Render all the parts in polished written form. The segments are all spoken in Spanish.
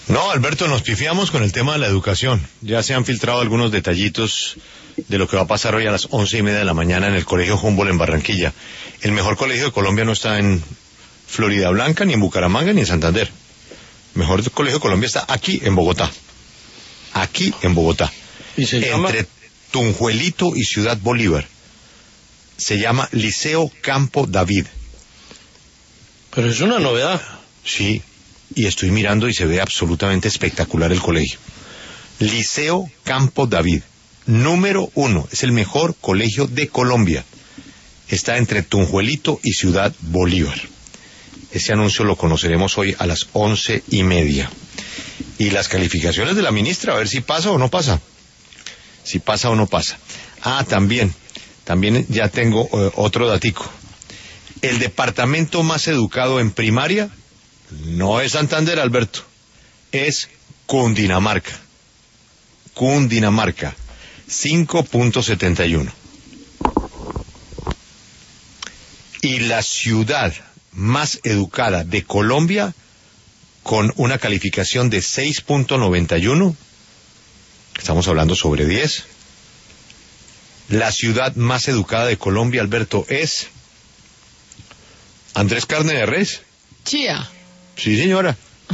No, Alberto, nos pifiamos con el tema de la educación. Ya se han filtrado algunos detallitos de lo que va a pasar hoy a las 11:30 de la mañana en el Colegio Humboldt en Barranquilla. El mejor colegio de Colombia no está en Florida Blanca, ni en Bucaramanga, ni en Santander. El mejor colegio de Colombia está aquí en Bogotá. Aquí en Bogotá. ¿Y se llama? Entre Tunjuelito y Ciudad Bolívar. Se llama Liceo Campo David. Pero es una novedad. Sí, y estoy mirando y se ve absolutamente espectacular el colegio. Liceo Campo David, número 1, es el mejor colegio de Colombia. Está entre Tunjuelito y Ciudad Bolívar. Ese anuncio lo conoceremos hoy a las 11:30. Y las calificaciones de la ministra, a ver si pasa o no pasa. Si pasa o no pasa. Ah, también ya tengo otro datico. El departamento más educado en primaria no es Santander, Alberto, es Cundinamarca. Cundinamarca, 5.71. Y la ciudad más educada de Colombia, con una calificación de 6.91, estamos hablando sobre 10, la ciudad más educada de Colombia, Alberto, es Andrés Carne de Res. Chía. Sí, señora.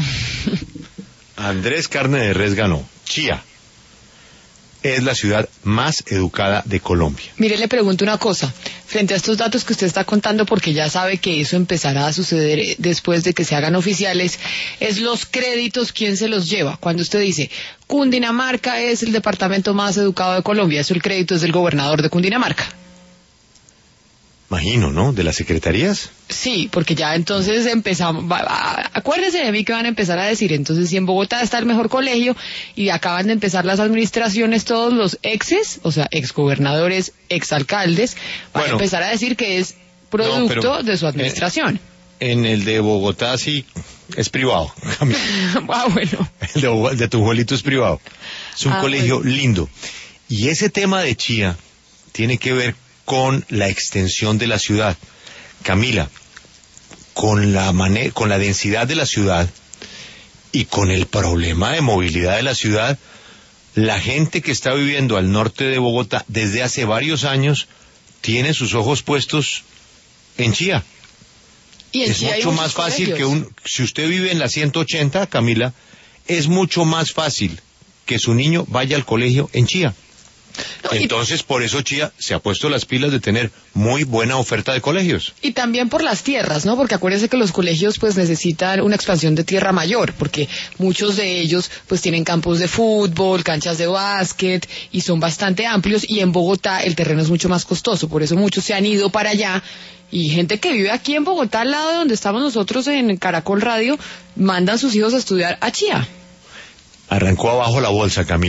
Andrés Carne de Res ganó. Chía es la ciudad más educada de Colombia. Mire, le pregunto una cosa. Frente a estos datos que usted está contando, porque ya sabe que eso empezará a suceder después de que se hagan oficiales, es los créditos, ¿quién se los lleva? Cuando usted dice, Cundinamarca es el departamento más educado de Colombia, eso el crédito es del gobernador de Cundinamarca. Imagino, ¿no? ¿De las secretarías? Sí, porque ya entonces empezamos, acuérdense de mí que van a empezar a decir, entonces si en Bogotá está el mejor colegio y acaban de empezar las administraciones, todos los exes, o sea, exgobernadores, exalcaldes, van a empezar a decir que es producto de su administración. En el de Bogotá sí es privado. Ah, bueno. El de Tunjuelito es privado. Es un colegio lindo. Y ese tema de Chía tiene que ver con la extensión de la ciudad. Camila, con la densidad de la ciudad y con el problema de movilidad de la ciudad, la gente que está viviendo al norte de Bogotá desde hace varios años tiene sus ojos puestos en Chía. Y en es Chía mucho más fácil si usted vive en la 180, Camila, es mucho más fácil que su niño vaya al colegio en Chía. Entonces, por eso Chía se ha puesto las pilas de tener muy buena oferta de colegios. Y también por las tierras, ¿no? Porque acuérdense que los colegios pues necesitan una expansión de tierra mayor, porque muchos de ellos pues tienen campos de fútbol, canchas de básquet, y son bastante amplios, y en Bogotá el terreno es mucho más costoso, por eso muchos se han ido para allá, y gente que vive aquí en Bogotá, al lado de donde estamos nosotros en Caracol Radio, mandan sus hijos a estudiar a Chía. Arrancó abajo la bolsa, Camila.